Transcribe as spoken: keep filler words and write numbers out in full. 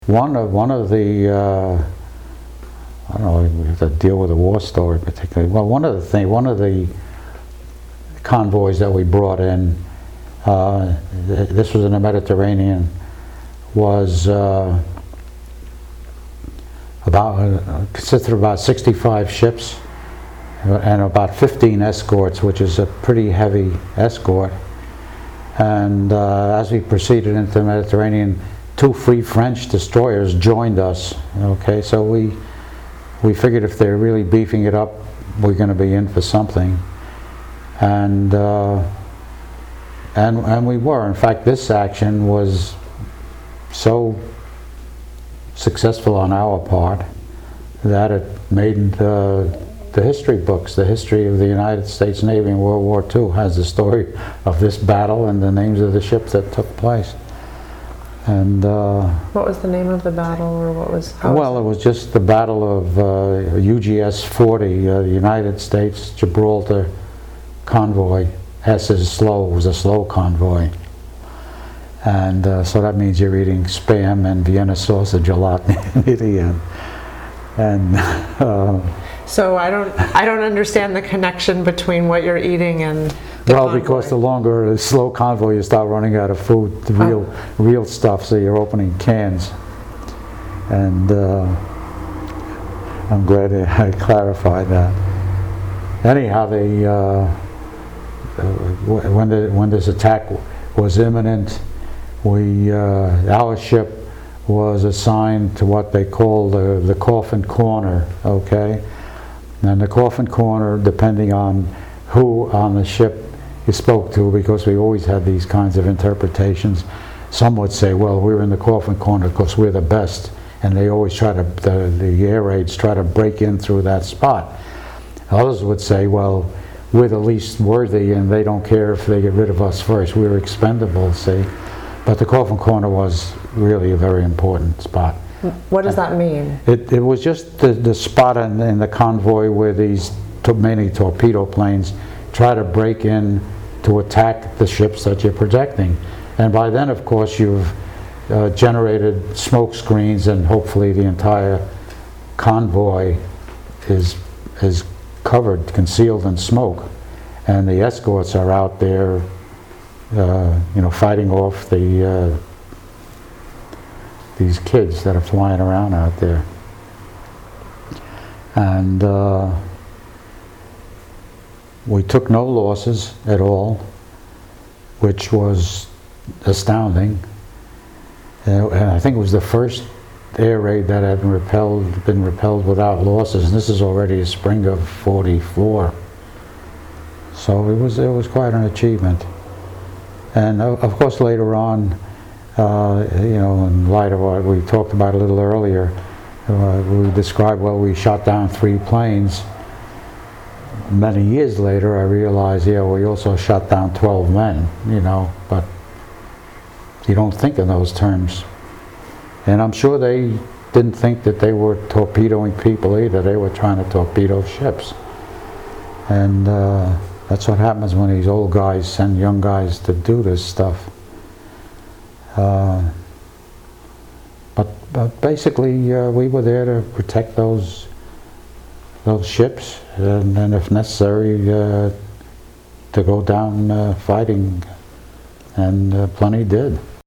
One of one of the uh, I don't know, we have to deal with a war story particularly. Well, one of the thing, one of the convoys that we brought in, uh, th this was in the Mediterranean, was uh, about uh, consisted of about sixty-five ships and about fifteen escorts, which is a pretty heavy escort. And uh, as we proceeded into the Mediterranean, two Free French destroyers joined us. Okay, so we we figured if they're really beefing it up, we're going to be in for something, and uh, and and we were. In fact, this action was so successful on our part that it made the the history books. The history of the United States Navy in World War Two has the story of this battle and the names of the ships that took place. And uh, what was the name of the battle, or what was? How well, was it? it was just the Battle of uh, U G S forty, uh, the United States Gibraltar convoy. S is slow. It was a slow convoy, and uh, so that means you're eating spam and Vienna sausage a lot in the end. And uh, so I don't, I don't understand the connection between what you're eating and. The well, convoy. Because the longer a slow convoy, you start running out of food, the real, oh. real stuff. So you're opening cans, and uh, I'm glad I clarified that. Anyhow, they uh, when the when this attack was imminent, we uh, our ship was assigned to what they call the the coffin corner. Okay, and the coffin corner, depending on who on the ship you spoke to, because we always had these kinds of interpretations. Some would say, well, we're in the coffin corner because we're the best, and they always try to, the, the air raids try to break in through that spot. Others would say, well, we're the least worthy and they don't care if they get rid of us first, we're expendable, see. But the coffin corner was really a very important spot. What does that mean? It, it was just the, the spot in, in the convoy where these mainly torpedo planes try to break in to attack the ships that you're protecting. And by then, of course, you've uh, generated smoke screens, and hopefully the entire convoy is is covered, concealed in smoke. And the escorts are out there, uh, you know, fighting off the uh, these kids that are flying around out there. And uh, we took no losses at all, which was astounding. Uh, and I think it was the first air raid that had been repelled, been repelled without losses. And this is already spring of forty-four. So it was it was quite an achievement. And uh, of course, later on, uh, you know, in light of what we talked about a little earlier, uh, we described, well, we shot down three planes. Many years later, I realized, yeah, we also shot down twelve men, you know, but you don't think in those terms. And I'm sure they didn't think that they were torpedoing people either. They were trying to torpedo ships. And uh, that's what happens when these old guys send young guys to do this stuff. Uh, but, but basically, uh, we were there to protect those those ships, and, and if necessary, uh, to go down uh, fighting, and uh, plenty did.